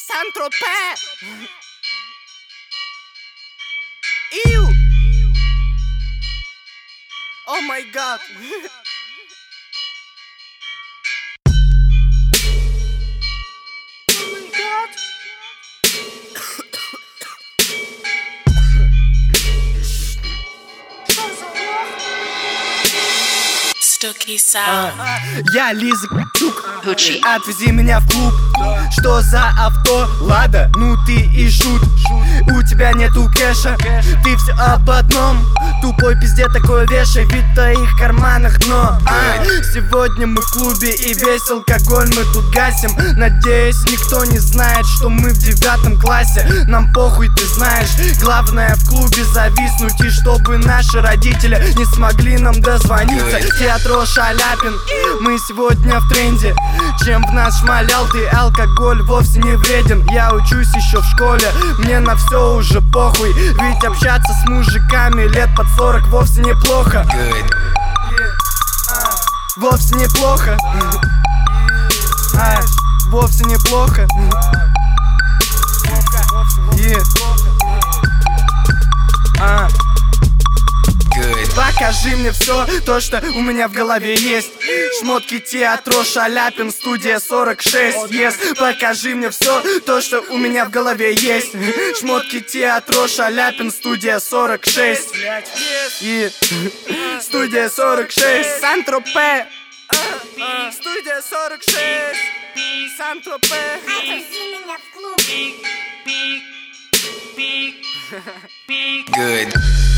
Сан-Тропе. Иу. О май гад. Я Лиза Кучук, отвези меня в клуб. Что за авто? Лада, ну ты и шут. У тебя нету кэша, ты все об одном. Тупой пизде такое вешай, ведь в твоих карманах дно. Сегодня мы в клубе и весь алкоголь мы тут гасим. Надеюсь, никто не знает, что мы в 9 классе. Нам похуй, ты знаешь, главное в клубе зависнуть. И чтобы наши родители не смогли нам дозвониться. Театро Шаляпин, мы сегодня в тренде. Чем в нас шмалял ты, алкоголь вовсе не вреден. Я учусь еще в школе, мне на все уже похуй. Ведь общаться с мужиками лет под 40 вовсе неплохо. Вовсе неплохо. Вовсе неплохо. Покажи мне все то, что у меня в голове есть. Шмотки Театро Шаляпин, студия 46. Yes. Покажи мне все то, что у меня в голове есть. Шмотки Театро Шаляпин, студия 46. И студия 46. Сан-Тропе. Студия 46. Сан-Тропе. Отвези меня в клуб. Good.